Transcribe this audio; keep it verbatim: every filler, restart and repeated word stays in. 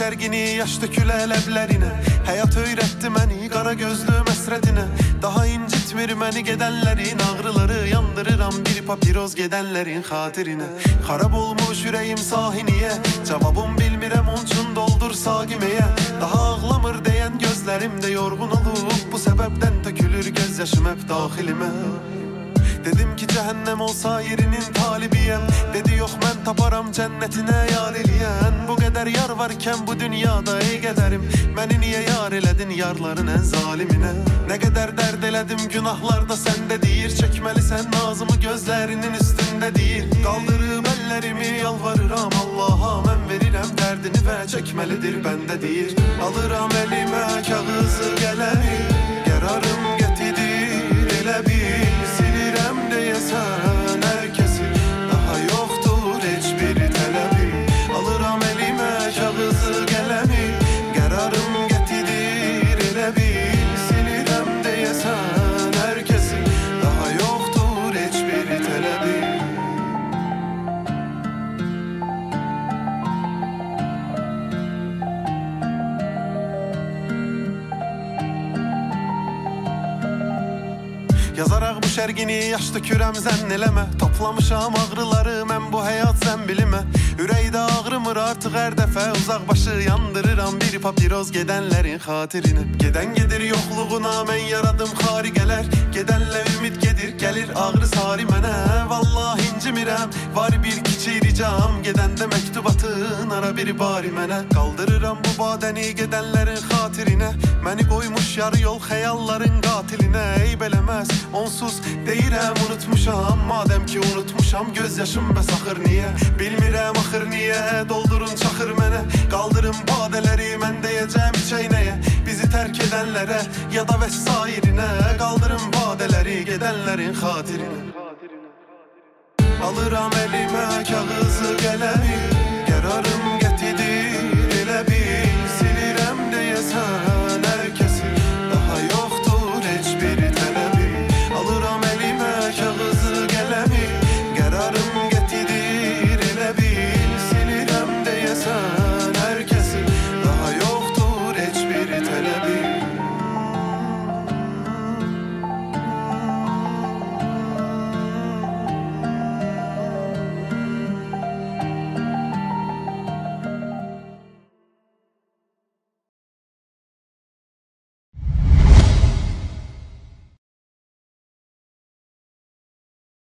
şərgini, yaş dökülə ləblərinə. Həyat öyrətdi məni qara gözlü məsrədinə. Daha incitmir məni gedənlərin ağrıları, yandırıram bir papiroz gedənlərin xatirinə. Xarab olmuş ürəyim sahiniyə, cavabım bilmirəm onçun doldur saqiməyə. Daha ağlamır deyən gözlərimdə yorğun olub, bu səbəbdən tökülür göz yaşım hep daxilimə. Dedim ki cəhənnəm olsa yerinin talibiyəm. Dedi yox mən taparam cənnətinə yar eləyən. Bu qədər yar varkən bu dünyada ey qədərim, məni niyə yar elədin yarların ən zaliminə? Nə qədər dərd elədim günahlarda səndə deyir, çəkməlisən nazımı gözlərinin üstündə deyir. Qaldırıb əllərimi yalvarıram Allaha, mən verirəm dərdini və çəkməlidir bəndə deyir. Alıram əlimə kağızı qələmi, qərarım qətidir elə bil. Deyəsən hər kəsin daha yoxdur heç bir tələbi. Alıram əlimə kağızı qələmi, qərarım qətidir elə bil. Silirəm deyəsən hər kəsin daha yoxdur heç bir tələbi. Yazaraq bu şərgini yaş dökürəm zənn eləmə. Toplamışam ağrıları mən bu həyat zəmbilimə. Ürəkdə ağrımır artıq hər dəfə, uzaq başı yandırıram bir papiroz gedənlərin xatirinə. Gedən gedir yoxluğuna mən yaradım xariqələr. Gedənlə ümid gedir gəlir ağrı sari mənə. Vallahi incimirəm var bir kiçik ricam, gedəndə məktubatın ara bir bari mənə. Qaldırıram bu badəni gedənlərin xatirinə, məni qoymuş yarı yol xəyalların qatilinə. Eyb eləməz onsuz deyirəm unutmuşam, madəm ki unutmuşam göz yaşım bəs axır niyə? Bilmirəm axır niyə, doldurun çaxır mənə. Qaldırın badələri mən deyəcəm çeynəyə, bizi tərk edənlərə ya da vəsairinə. Qaldırın badələri gedənlərin xatirinə. Alıram əlimə kağızı qələmi,